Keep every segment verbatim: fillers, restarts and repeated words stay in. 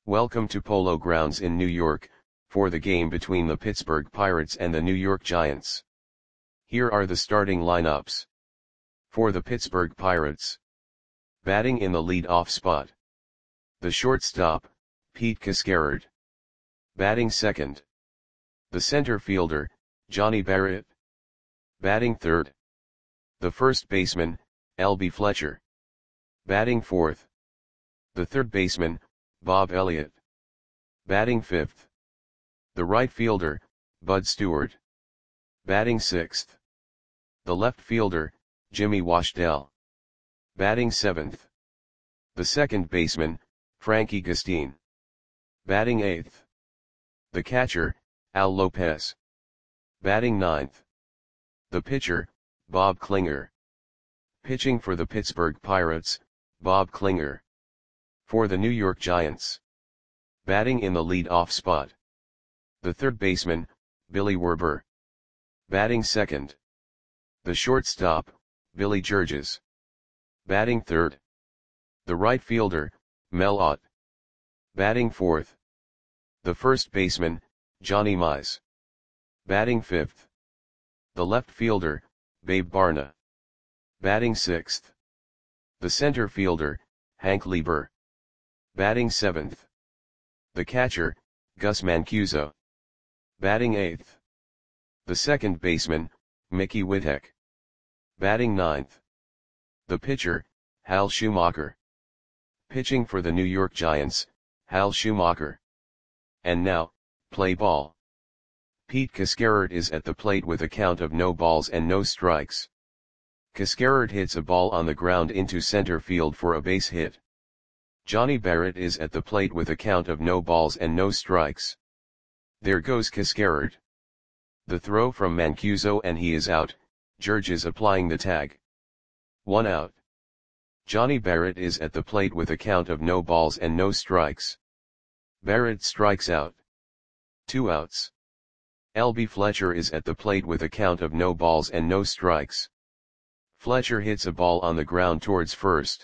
Welcome to Polo Grounds in New York, for the game between the Pittsburgh Pirates and the New York Giants. Here are the starting lineups. For the Pittsburgh Pirates. Batting in the lead-off spot. The shortstop, Pete Cascarard. Batting second. The center fielder, Johnny Barrett. Batting third. The first baseman, L B Fletcher. Batting fourth. The third baseman, Bob Elliott. Batting fifth. The right fielder, Bud Stewart. Batting sixth. The left fielder, Jimmy Washdell. Batting seventh. The second baseman, Frankie Gustine. Batting eighth. The catcher, Al Lopez. Batting ninth. The pitcher, Bob Klinger. Pitching for the Pittsburgh Pirates, Bob Klinger. For the New York Giants. Batting in the lead-off spot. The third baseman, Billy Werber. Batting second. The shortstop, Billy Georges. Batting third. The right fielder, Mel Ott. Batting fourth. The first baseman, Johnny Mize. Batting fifth. The left fielder, Babe Barna. Batting sixth. The center fielder, Hank Lieber. Batting seventh. The catcher, Gus Mancuso. Batting eighth. The second baseman, Mickey Whittek. Batting ninth. The pitcher, Hal Schumacher. Pitching for the New York Giants, Hal Schumacher. And now, play ball. Pete Cascarard is at the plate with a count of no balls and no strikes. Cascarard hits a ball on the ground into center field for a base hit. Johnny Barrett is at the plate with a count of no balls and no strikes. There goes Cascarard. The throw from Mancuso and he is out, Georges applying the tag. One out. Johnny Barrett is at the plate with a count of no balls and no strikes. Barrett strikes out. Two outs. L B Fletcher is at the plate with a count of no balls and no strikes. Fletcher hits a ball on the ground towards first.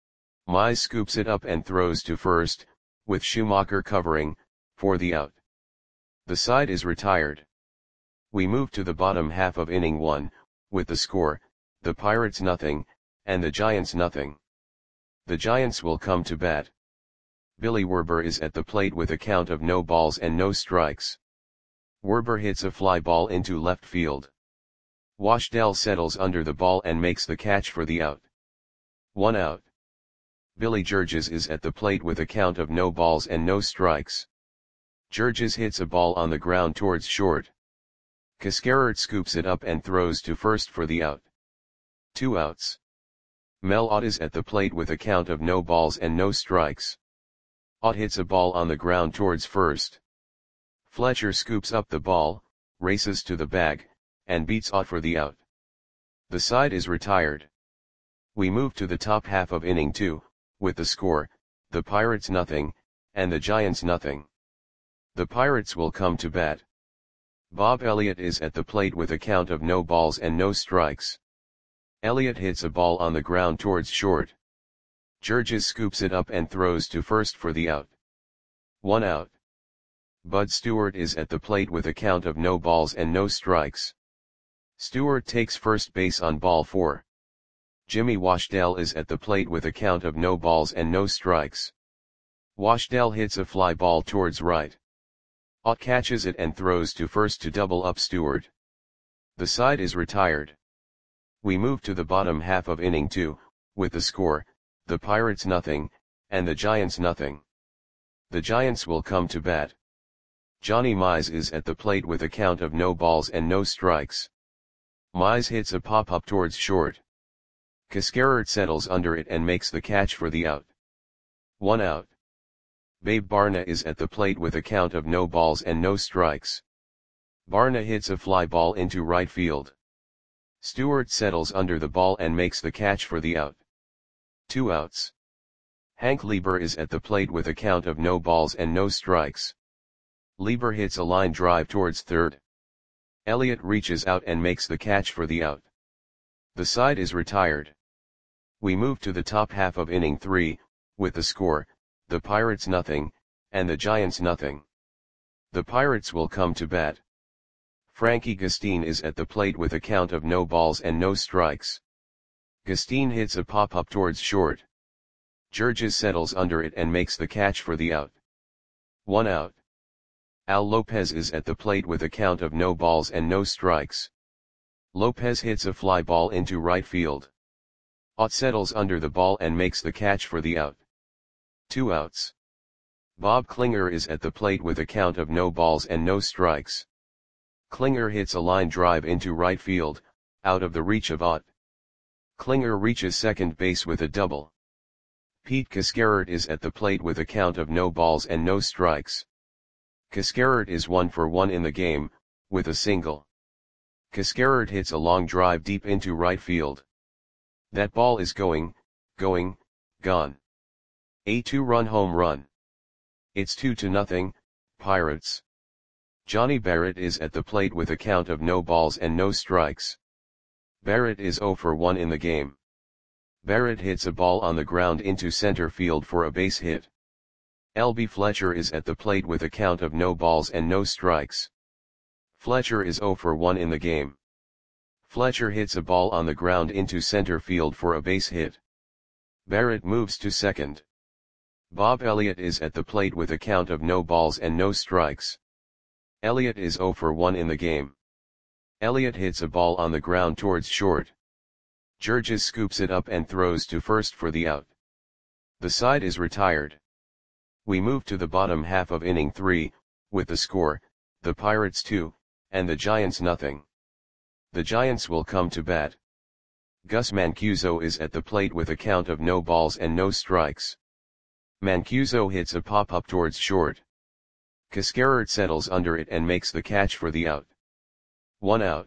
Mize scoops it up and throws to first, with Schumacher covering, for the out. The side is retired. We move to the bottom half of inning one, with the score, the Pirates nothing, and the Giants nothing. The Giants will come to bat. Billy Werber is at the plate with a count of no balls and no strikes. Werber hits a fly ball into left field. Washdell settles under the ball and makes the catch for the out. One out. Billy Georges is at the plate with a count of no balls and no strikes. Georges hits a ball on the ground towards short. Cascarard scoops it up and throws to first for the out. Two outs. Mel Ott is at the plate with a count of no balls and no strikes. Ott hits a ball on the ground towards first. Fletcher scoops up the ball, races to the bag, and beats Ott for the out. The side is retired. We move to the top half of inning two, with the score, the Pirates nothing, and the Giants nothing. The Pirates will come to bat. Bob Elliott is at the plate with a count of no balls and no strikes. Elliott hits a ball on the ground towards short. Georges scoops it up and throws to first for the out. One out. Bud Stewart is at the plate with a count of no balls and no strikes. Stewart takes first base on ball four. Jimmy Washdell is at the plate with a count of no balls and no strikes. Washdell hits a fly ball towards right. Ott catches it and throws to first to double up Stewart. The side is retired. We move to the bottom half of inning two, with the score, the Pirates nothing, and the Giants nothing. The Giants will come to bat. Johnny Mize is at the plate with a count of no balls and no strikes. Mize hits a pop-up towards short. Cascarard settles under it and makes the catch for the out. One out. Babe Barna is at the plate with a count of no balls and no strikes. Barna hits a fly ball into right field. Stewart settles under the ball and makes the catch for the out. Two outs. Hank Lieber is at the plate with a count of no balls and no strikes. Lieber hits a line drive towards third. Elliott reaches out and makes the catch for the out. The side is retired. We move to the top half of inning three, with the score, the Pirates nothing, and the Giants nothing. The Pirates will come to bat. Frankie Gustin is at the plate with a count of no balls and no strikes. Gustin hits a pop-up towards short. Georges settles under it and makes the catch for the out. One out. Al Lopez is at the plate with a count of no balls and no strikes. Lopez hits a fly ball into right field. Ott settles under the ball and makes the catch for the out. Two outs. Bob Klinger is at the plate with a count of no balls and no strikes. Klinger hits a line drive into right field, out of the reach of Ott. Klinger reaches second base with a double. Pete Cascarert is at the plate with a count of no balls and no strikes. Cascarert is one for one in the game, with a single. Cascarert hits a long drive deep into right field. That ball is going, going, gone. A two-run home run. It's two to nothing, Pirates. Johnny Barrett is at the plate with a count of no balls and no strikes. Barrett is zero for one in the game. Barrett hits a ball on the ground into center field for a base hit. L B Fletcher is at the plate with a count of no balls and no strikes. Fletcher is zero for one in the game. Fletcher hits a ball on the ground into center field for a base hit. Barrett moves to second. Bob Elliott is at the plate with a count of no balls and no strikes. Elliott is zero for one in the game. Elliott hits a ball on the ground towards short. Georges scoops it up and throws to first for the out. The side is retired. We move to the bottom half of inning three, with the score, the Pirates two, and the Giants nothing. The Giants will come to bat. Gus Mancuso is at the plate with a count of no balls and no strikes. Mancuso hits a pop-up towards short. Cascarert settles under it and makes the catch for the out. One out.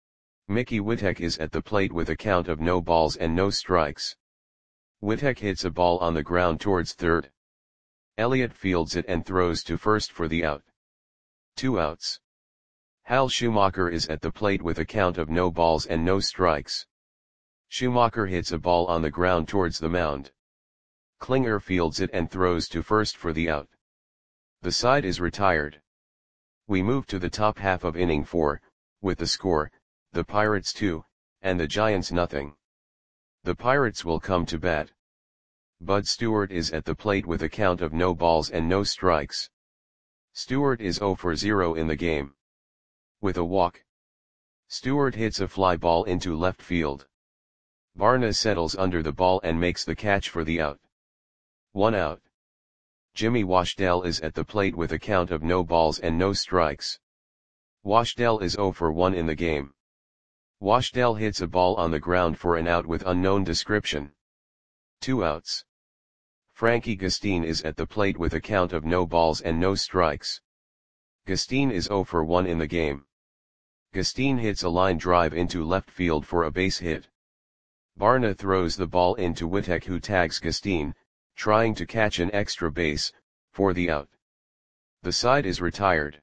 Mickey Witek is at the plate with a count of no balls and no strikes. Witek hits a ball on the ground towards third. Elliott fields it and throws to first for the out. Two outs. Hal Schumacher is at the plate with a count of no balls and no strikes. Schumacher hits a ball on the ground towards the mound. Klinger fields it and throws to first for the out. The side is retired. We move to the top half of inning four, with the score, the Pirates two, and the Giants nothing. The Pirates will come to bat. Bud Stewart is at the plate with a count of no balls and no strikes. Stewart is zero for zero in the game. With a walk. Stewart hits a fly ball into left field. Barna settles under the ball and makes the catch for the out. One out. Jimmy Washdell is at the plate with a count of no balls and no strikes. Washdell is zero for one in the game. Washdell hits a ball on the ground for an out with unknown description. Two outs. Frankie Gustin is at the plate with a count of no balls and no strikes. Gustin is zero for one in the game. Gustin hits a line drive into left field for a base hit. Barna throws the ball into Witek, who tags Gustin, trying to catch an extra base, for the out. The side is retired.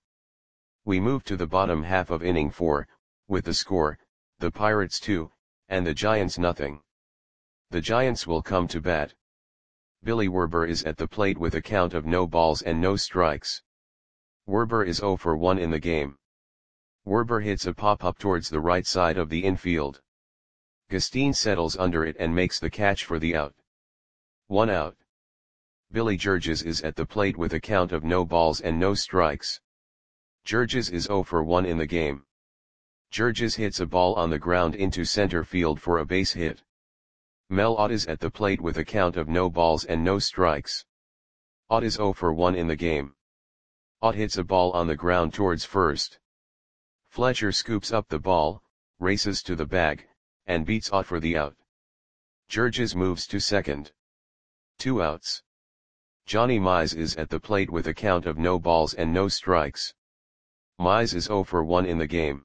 We move to the bottom half of inning four, with the score, the Pirates two, and the Giants nothing. The Giants will come to bat. Billy Werber is at the plate with a count of no balls and no strikes. Werber is zero for one in the game. Werber hits a pop-up towards the right side of the infield. Gustin settles under it and makes the catch for the out. One out. Billy Georges is at the plate with a count of no balls and no strikes. Georges is zero for one in the game. Georges hits a ball on the ground into center field for a base hit. Mel Ott is at the plate with a count of no balls and no strikes. Ott is zero for one in the game. Ott hits a ball on the ground towards first. Fletcher scoops up the ball, races to the bag, and beats Ott for the out. Georges moves to second. Two outs. Johnny Mize is at the plate with a count of no balls and no strikes. Mize is zero for one in the game.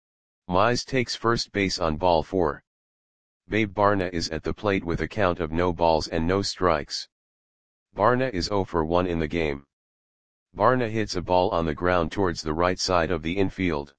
Mize takes first base on ball four. Babe Barna is at the plate with a count of no balls and no strikes. Barna is zero for one in the game. Barna hits a ball on the ground towards the right side of the infield.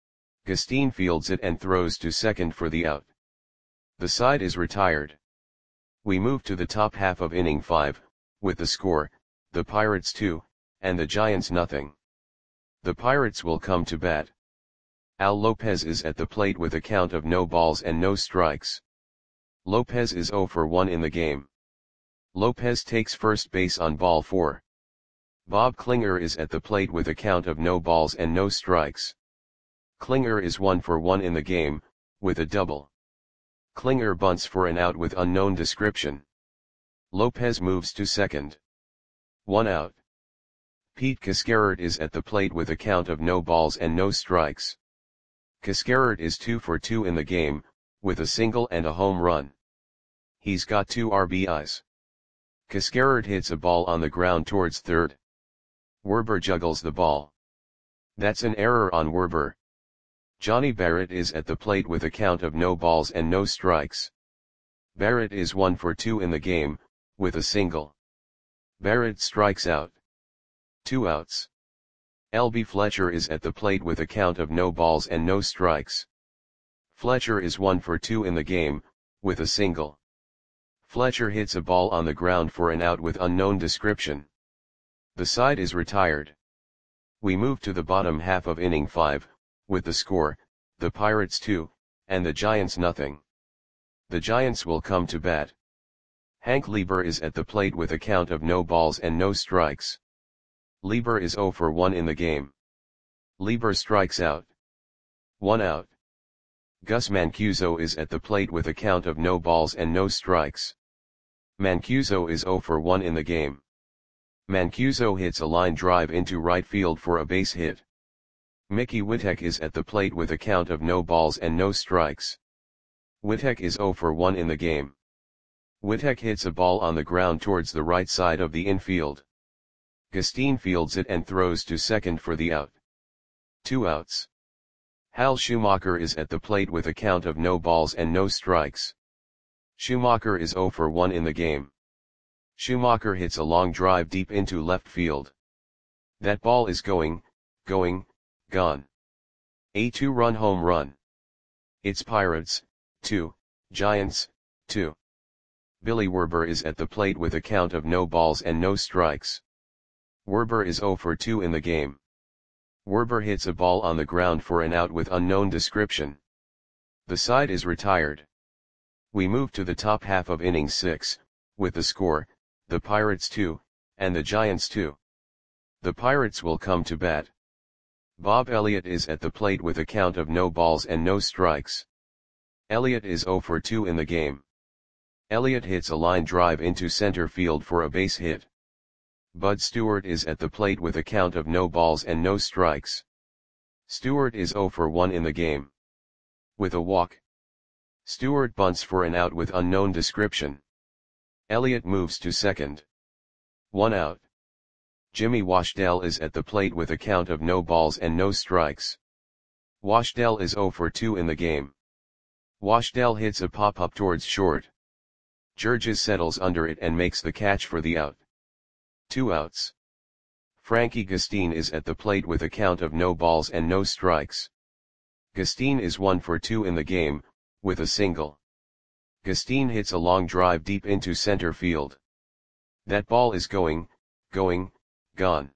Gustin fields it and throws to second for the out. The side is retired. We move to the top half of inning five, with the score, the Pirates two, and the Giants nothing. The Pirates will come to bat. Al Lopez is at the plate with a count of no balls and no strikes. Lopez is oh for one in the game. Lopez takes first base on ball four. Bob Klinger is at the plate with a count of no balls and no strikes. Klinger is one for one in the game, with a double. Klinger bunts for an out with unknown description. Lopez moves to second. One out. Pete Cascarert is at the plate with a count of no balls and no strikes. Cascarert is two for two in the game, with a single and a home run. He's got two R B Is. Cascarert hits a ball on the ground towards third. Werber juggles the ball. That's an error on Werber. Johnny Barrett is at the plate with a count of no balls and no strikes. Barrett is one for two in the game, with a single. Barrett strikes out. Two outs. L B Fletcher is at the plate with a count of no balls and no strikes. Fletcher is one for two in the game, with a single. Fletcher hits a ball on the ground for an out with unknown description. The side is retired. We move to the bottom half of inning five, with the score, the Pirates two, and the Giants nothing. The Giants will come to bat. Hank Lieber is at the plate with a count of no balls and no strikes. Lieber is oh for one in the game. Lieber strikes out. One out. Gus Mancuso is at the plate with a count of no balls and no strikes. Mancuso is oh for one in the game. Mancuso hits a line drive into right field for a base hit. Mickey Witek is at the plate with a count of no balls and no strikes. Witek is oh for one in the game. Witek hits a ball on the ground towards the right side of the infield. Gustine fields it and throws to second for the out. Two outs. Hal Schumacher is at the plate with a count of no balls and no strikes. Schumacher is oh for one in the game. Schumacher hits a long drive deep into left field. That ball is going, going, gone. A two-run home run. It's Pirates, two, Giants, two. Billy Werber is at the plate with a count of no balls and no strikes. Werber is oh for two in the game. Werber hits a ball on the ground for an out with unknown description. The side is retired. We move to the top half of inning six, with the score, the Pirates two, and the Giants two. The Pirates will come to bat. Bob Elliott is at the plate with a count of no balls and no strikes. Elliott is oh for two in the game. Elliott hits a line drive into center field for a base hit. Bud Stewart is at the plate with a count of no balls and no strikes. Stewart is oh for one in the game. With a walk. Stewart bunts for an out with unknown description. Elliott moves to second. One out. Jimmy Washdell is at the plate with a count of no balls and no strikes. Washdell is oh for two in the game. Washdell hits a pop-up towards short. Georges settles under it and makes the catch for the out. Two outs. Frankie Gustine is at the plate with a count of no balls and no strikes. Gustine is one for two in the game, with a single. Gustine hits a long drive deep into center field. That ball is going, going, gone.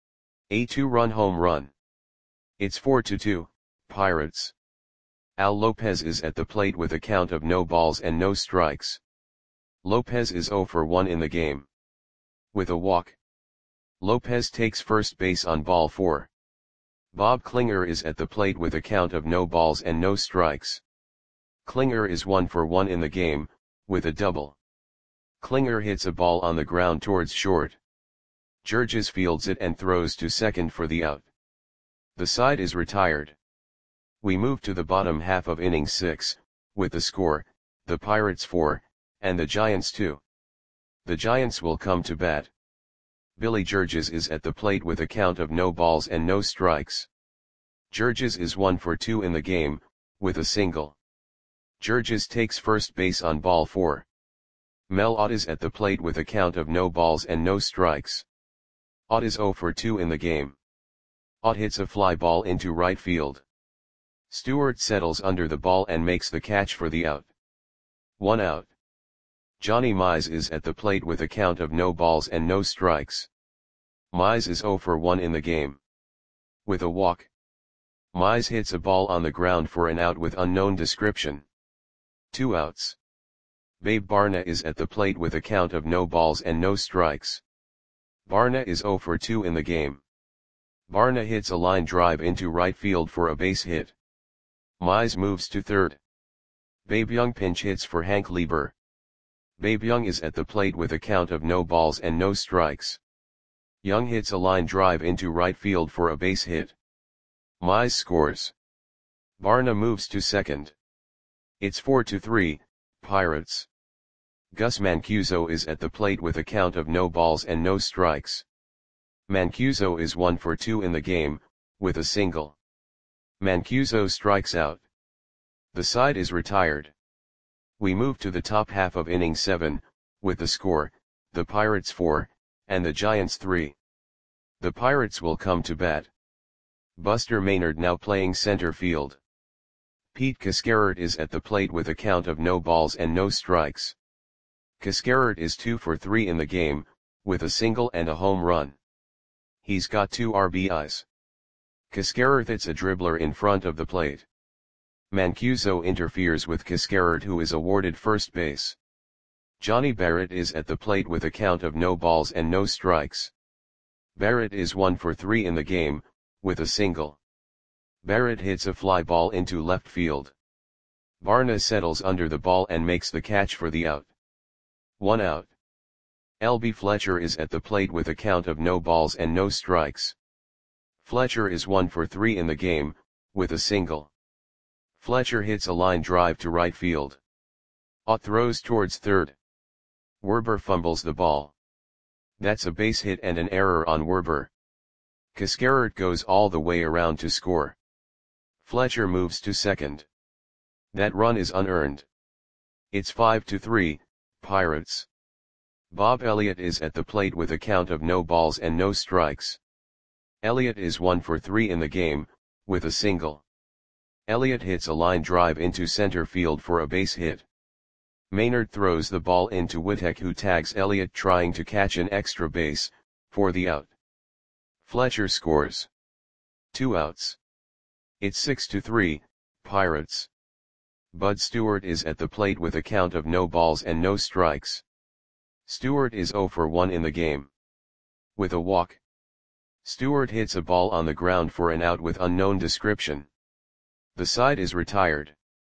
A two-run home run. It's four to two, Pirates. Al Lopez is at the plate with a count of no balls and no strikes. Lopez is oh for one in the game. With a walk. Lopez takes first base on ball four. Bob Klinger is at the plate with a count of no balls and no strikes. Klinger is one for one in the game, with a double. Klinger hits a ball on the ground towards short. Georges fields it and throws to second for the out. The side is retired. We move to the bottom half of inning six, with the score, the Pirates four, and the Giants two. The Giants will come to bat. Billy Georges is at the plate with a count of no balls and no strikes. Georges is one for two in the game, with a single. Georges takes first base on ball four. Mel Ott is at the plate with a count of no balls and no strikes. Ott is oh for two in the game. Ott hits a fly ball into right field. Stewart settles under the ball and makes the catch for the out. One out. Johnny Mize is at the plate with a count of no balls and no strikes. Mize is zero for one in the game. With a walk, Mize hits a ball on the ground for an out with unknown description. Two outs. Babe Barna is at the plate with a count of no balls and no strikes. Barna is zero for two in the game. Barna hits a line drive into right field for a base hit. Mize moves to third. Babe Young pinch hits for Hank Lieber. Babe Young is at the plate with a count of no balls and no strikes. Young hits a line drive into right field for a base hit. Mize scores. Barna moves to second. It's four to three, Pirates. Gus Mancuso is at the plate with a count of no balls and no strikes. Mancuso is one for two in the game, with a single. Mancuso strikes out. The side is retired. We move to the top half of inning seven, with the score, the Pirates four, and the Giants three. The Pirates will come to bat. Buster Maynard now playing center field. Pete Cascarert is at the plate with a count of no balls and no strikes. Cascarert is two for three in the game, with a single and a home run. He's got two R B Is. Cascarert hits a dribbler in front of the plate. Mancuso interferes with Cascarert, who is awarded first base. Johnny Barrett is at the plate with a count of no balls and no strikes. Barrett is one for three in the game, with a single. Barrett hits a fly ball into left field. Barna settles under the ball and makes the catch for the out. One out. L B Fletcher is at the plate with a count of no balls and no strikes. Fletcher is one for three in the game, with a single. Fletcher hits a line drive to right field. Ott throws towards third. Werber fumbles the ball. That's a base hit and an error on Werber. Cascarert goes all the way around to score. Fletcher moves to second. That run is unearned. It's five to three, Pirates. Bob Elliott is at the plate with a count of no balls and no strikes. Elliott is one for three in the game, with a single. Elliott hits a line drive into center field for a base hit. Maynard throws the ball into Wittek, who tags Elliott trying to catch an extra base, for the out. Fletcher scores. Two outs. It's six to three, Pirates. Bud Stewart is at the plate with a count of no balls and no strikes. Stewart is zero for one in the game. With a walk, Stewart hits a ball on the ground for an out with unknown description. The side is retired.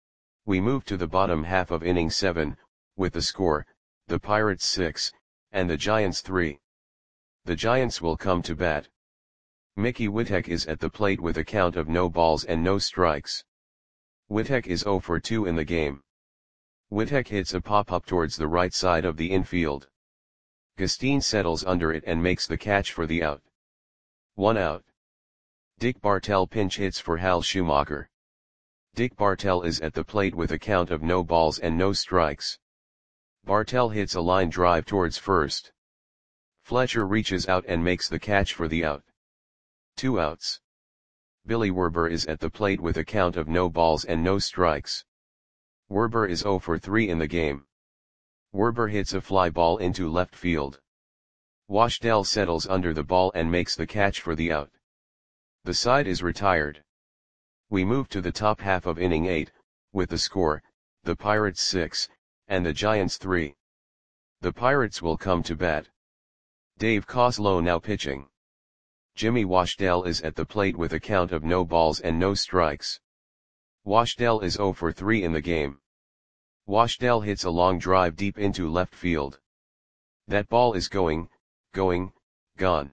We move to the bottom half of inning seven, with the score, the Pirates six, and the Giants three. The Giants will come to bat. Mickey Wittek is at the plate with a count of no balls and no strikes. Wittek is zero for two in the game. Wittek hits a pop-up towards the right side of the infield. Gustine settles under it and makes the catch for the out. One out. Dick Bartell pinch hits for Hal Schumacher. Dick Bartell is at the plate with a count of no balls and no strikes. Bartell hits a line drive towards first. Fletcher reaches out and makes the catch for the out. Two outs. Billy Werber is at the plate with a count of no balls and no strikes. Werber is zero for three in the game. Werber hits a fly ball into left field. Washdell settles under the ball and makes the catch for the out. The side is retired. We move to the top half of inning eight, with the score, the Pirates six, and the Giants three. The Pirates will come to bat. Dave Coslow now pitching. Jimmy Washdell is at the plate with a count of no balls and no strikes. Washdell is zero for three in the game. Washdell hits a long drive deep into left field. That ball is going, going, gone.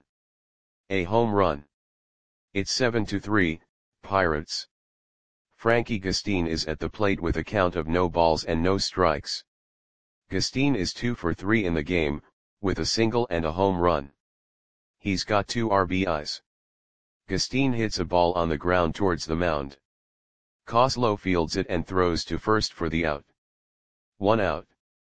A home run. It's seven to three, Pirates. Frankie Gustine is at the plate with a count of no balls and no strikes. Gustine is two for three in the game, with a single and a home run. He's got two R B Is. Gustine hits a ball on the ground towards the mound. Coslow fields it and throws to first for the out. One out.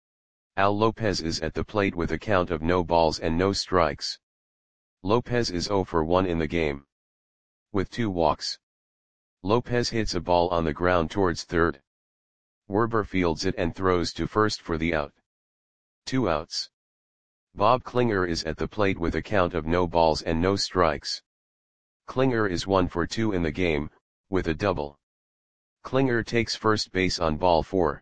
Al Lopez is at the plate with a count of no balls and no strikes. Lopez is zero for one in the game. With two walks, Lopez hits a ball on the ground towards third. Werber fields it and throws to first for the out. Two outs. Bob Klinger is at the plate with a count of no balls and no strikes. Klinger is one for two in the game, with a double. Klinger takes first base on ball four.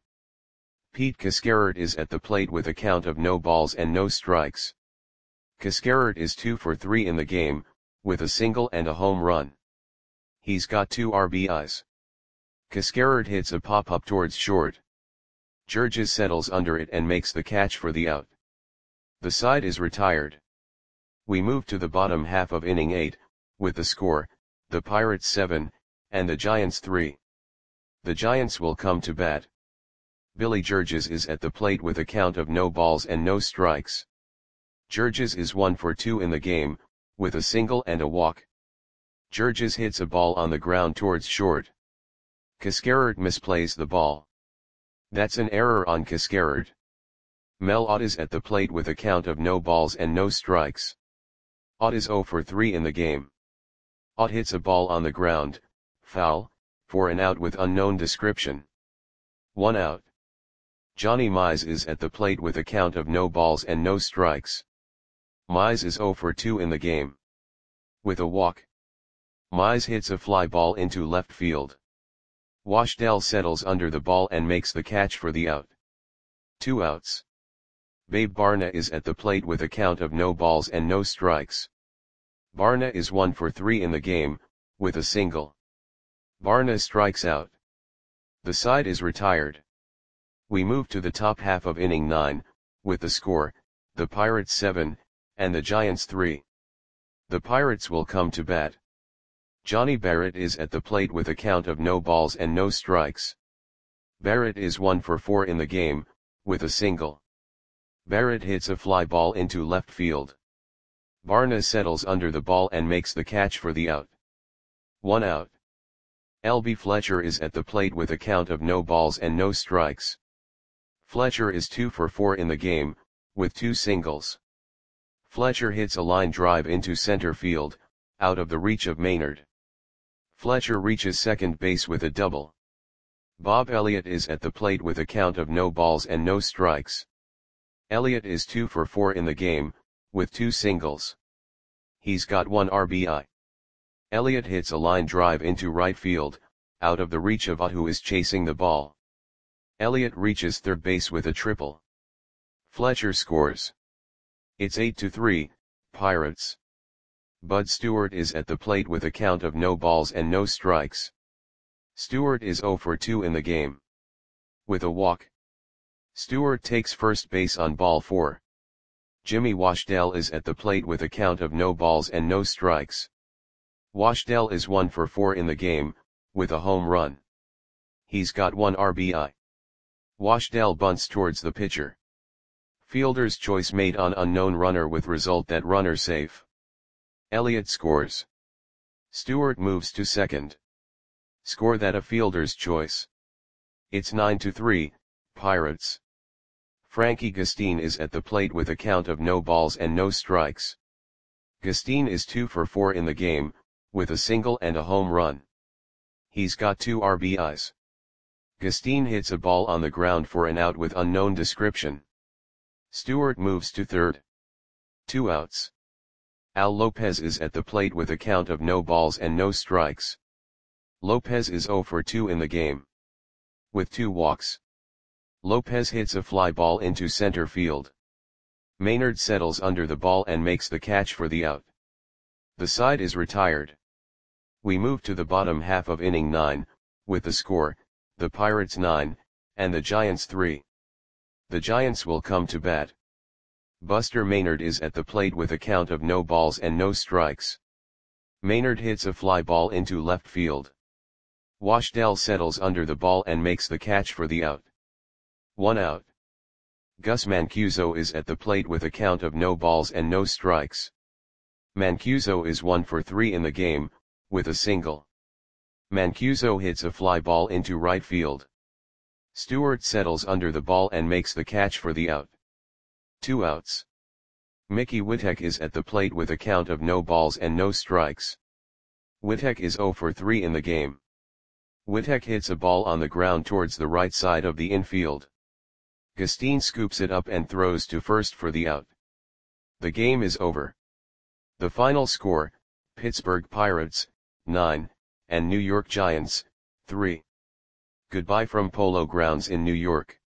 Pete Cascarert is at the plate with a count of no balls and no strikes. Cascarert is two for three in the game, with a single and a home run. He's got two R B Is. Cascarert hits a pop-up towards short. Georges settles under it and makes the catch for the out. The side is retired. We move to the bottom half of inning eight, with the score, the Pirates seven, and the Giants three. The Giants will come to bat. Billy Georges is at the plate with a count of no balls and no strikes. Georges is one for two in the game, with a single and a walk. Georges hits a ball on the ground towards short. Cascarert misplays the ball. That's an error on Cascarert. Mel Ott is at the plate with a count of no balls and no strikes. Ott is zero for three in the game. Ott hits a ball on the ground, foul, for an out with unknown description. One out. Johnny Mize is at the plate with a count of no balls and no strikes. Mize is zero for two in the game. With a walk. Mize hits a fly ball into left field. Washdell settles under the ball and makes the catch for the out. Two outs. Babe Barna is at the plate with a count of no balls and no strikes. Barna is one for three in the game, with a single. Barna strikes out. The side is retired. We move to the top half of inning nine, with the score, the Pirates seven, and the Giants three. The Pirates will come to bat. Johnny Barrett is at the plate with a count of no balls and no strikes. Barrett is one for four in the game, with a single. Barrett hits a fly ball into left field. Barna settles under the ball and makes the catch for the out. One out. L B Fletcher is at the plate with a count of no balls and no strikes. Fletcher is two for four in the game, with two singles. Fletcher hits a line drive into center field, out of the reach of Maynard. Fletcher reaches second base with a double. Bob Elliott is at the plate with a count of no balls and no strikes. Elliott is two for four in the game, with two singles. He's got one R B I. Elliott hits a line drive into right field, out of the reach of Ott, who is chasing the ball. Elliott reaches third base with a triple. Fletcher scores. It's eight to three, Pirates. Bud Stewart is at the plate with a count of no balls and no strikes. Stewart is zero for two in the game. With a walk. Stewart takes first base on ball four. Jimmy Washdell is at the plate with a count of no balls and no strikes. Washdell is one for four in the game, with a home run. He's got one R B I. Washdell bunts towards the pitcher. Fielder's choice made on unknown runner with result that runner safe. Elliott scores. Stewart moves to second. Score that a fielder's choice. It's nine to three, Pirates. Frankie Gustine is at the plate with a count of no balls and no strikes. Gustine is two for four in the game, with a single and a home run. He's got two R B Is. Gustine hits a ball on the ground for an out with unknown description. Stewart moves to third. Two outs. Al Lopez is at the plate with a count of no balls and no strikes. Lopez is zero for two in the game. With two walks. Lopez hits a fly ball into center field. Maynard settles under the ball and makes the catch for the out. The side is retired. We move to the bottom half of inning nine, with the score, the Pirates nine, and the Giants three. The Giants will come to bat. Buster Maynard is at the plate with a count of no balls and no strikes. Maynard hits a fly ball into left field. Washdell settles under the ball and makes the catch for the out. One out. Gus Mancuso is at the plate with a count of no balls and no strikes. Mancuso is one for three in the game, with a single. Mancuso hits a fly ball into right field. Stewart settles under the ball and makes the catch for the out. Two outs. Mickey Witek is at the plate with a count of no balls and no strikes. Witek is zero for three in the game. Witek hits a ball on the ground towards the right side of the infield. Gustine scoops it up and throws to first for the out. The game is over. The final score, Pittsburgh Pirates, nine, and New York Giants, three. Goodbye from Polo Grounds in New York.